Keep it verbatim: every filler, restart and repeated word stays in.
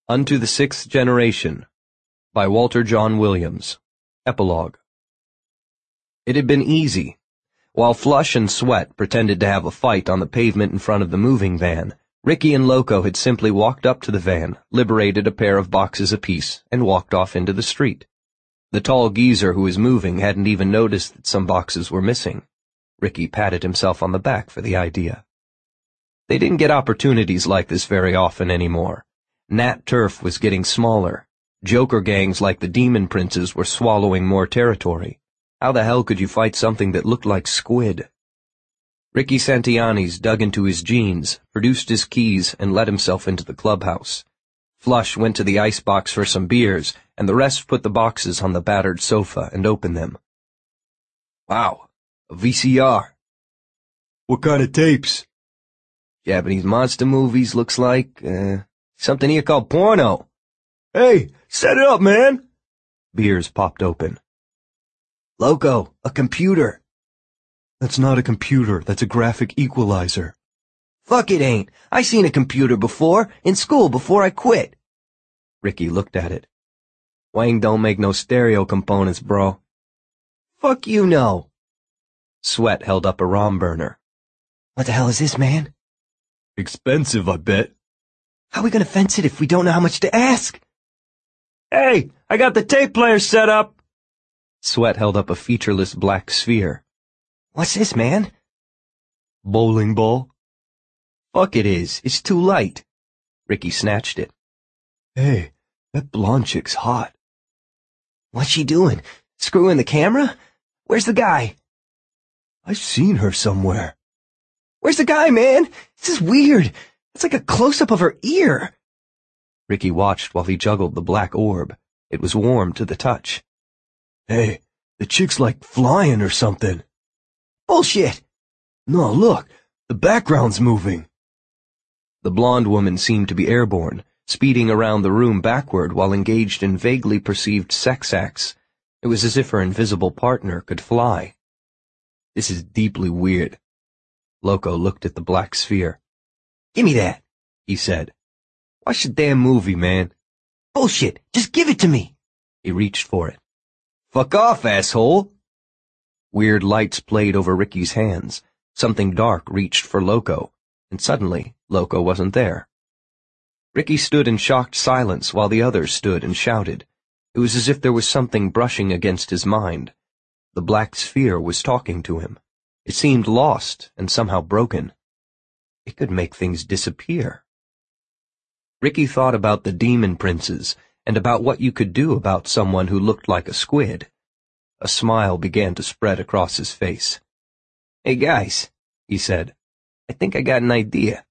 Unto the Sixth Generation by Walter John Williams. Epilogue. It had been easy. While Flush and Sweat pretended to have a fight on the pavement in front of the moving van, Ricky and Loco had simply walked up to the van, liberated a pair of boxes apiece, and walked off into the street. The tall geezer who was moving hadn't even noticed that some boxes were missing. Ricky patted himself on the back for the idea. They didn't get opportunities like this very often anymore. Nat Turf was getting smaller. Joker gangs like the Demon Princes were swallowing more territory. How the hell could you fight something that looked like squid? Ricky Santianes dug into his jeans, produced his keys, and let himself into the clubhouse. Flush went to the icebox for some beers, and the rest put the boxes on the battered sofa and opened them. Wow, a V C R. What kind of tapes? Japanese monster movies, looks like, uh... something here called porno. Hey, set it up, man! Beers popped open. Loco, a computer. That's not a computer, that's a graphic equalizer. Fuck it ain't. I seen a computer before, in school before I quit. Ricky looked at it. Wang don't make no stereo components, bro. Fuck you know. Sweat held up a ROM burner. What the hell is this, man? Expensive, I bet. How are we gonna fence it if we don't know how much to ask? Hey, I got the tape player set up! Sweat held up a featureless black sphere. What's this, man? Bowling ball. Fuck it is, it's too light. Ricky snatched it. Hey, that blonde chick's hot. What's she doing? Screwing the camera? Where's the guy? I've seen her somewhere. Where's the guy, man? This is weird. It's like a close-up of her ear. Ricky watched while he juggled the black orb. It was warm to the touch. Hey, the chick's like flying or something. Bullshit! No, look, the background's moving. The blonde woman seemed to be airborne, speeding around the room backward while engaged in vaguely perceived sex acts. It was as if her invisible partner could fly. This is deeply weird. Loco looked at the black sphere. Gimme that, he said. Watch the damn movie, man. Bullshit, just give it to me. He reached for it. Fuck off, asshole. Weird lights played over Ricky's hands. Something dark reached for Loco, and suddenly, Loco wasn't there. Ricky stood in shocked silence while the others stood and shouted. It was as if there was something brushing against his mind. The black sphere was talking to him. It seemed lost and somehow broken. It could make things disappear. Ricky thought about the Demon Princes and about what you could do about someone who looked like a squid. A smile began to spread across his face. Hey guys, he said, I think I got an idea.